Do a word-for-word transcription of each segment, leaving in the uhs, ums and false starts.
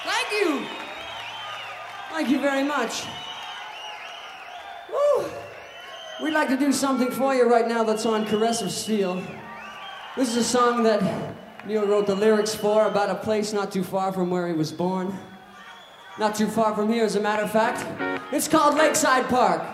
Thank you. Thank you very much. Woo. We'd like to do something for you right now that's on Caress of Steel. This is a song that Neil wrote the lyrics for, about a place not too far from where he was born. Not too far from here, as a matter of fact. It's called Lakeside Park.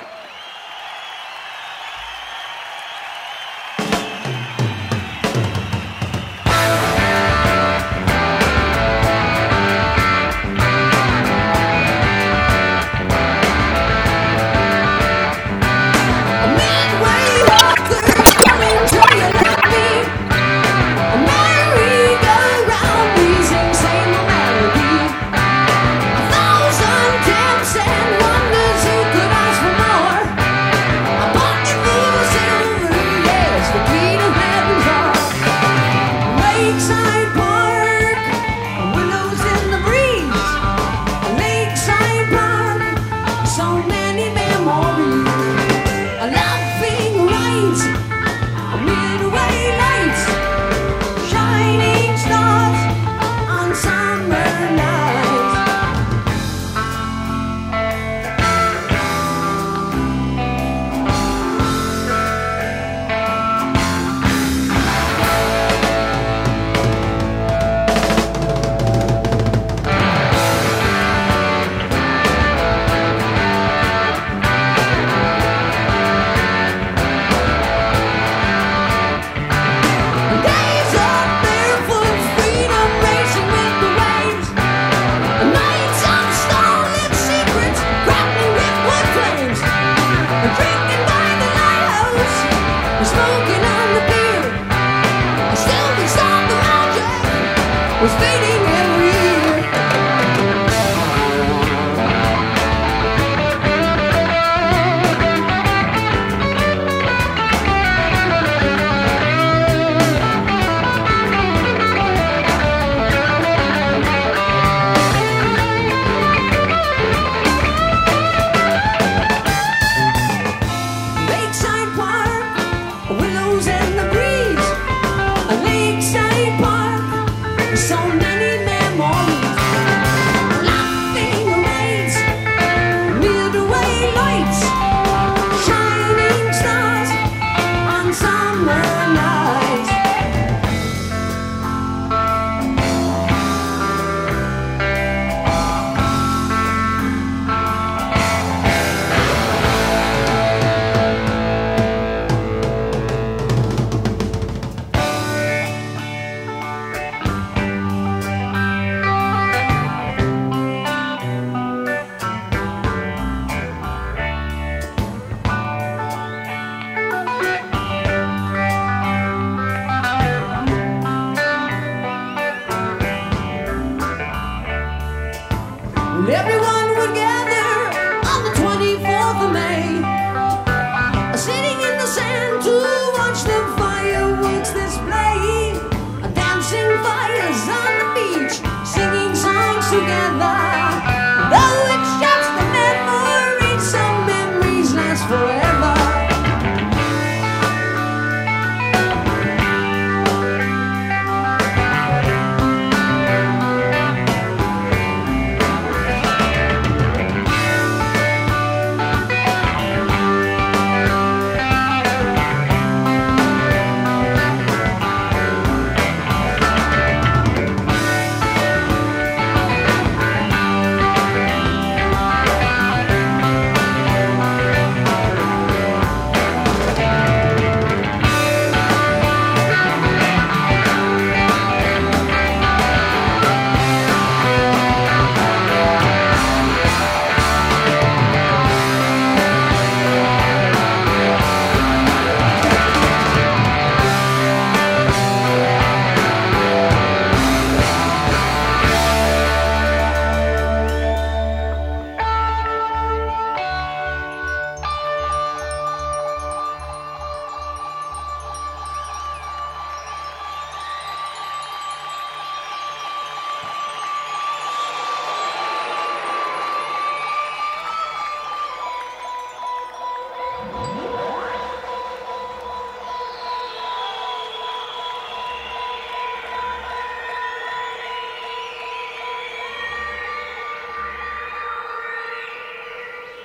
Everyone would gather on the twenty-fourth of May, sitting in the sand to watch the fireworks display, dancing fires on the beach, singing songs together.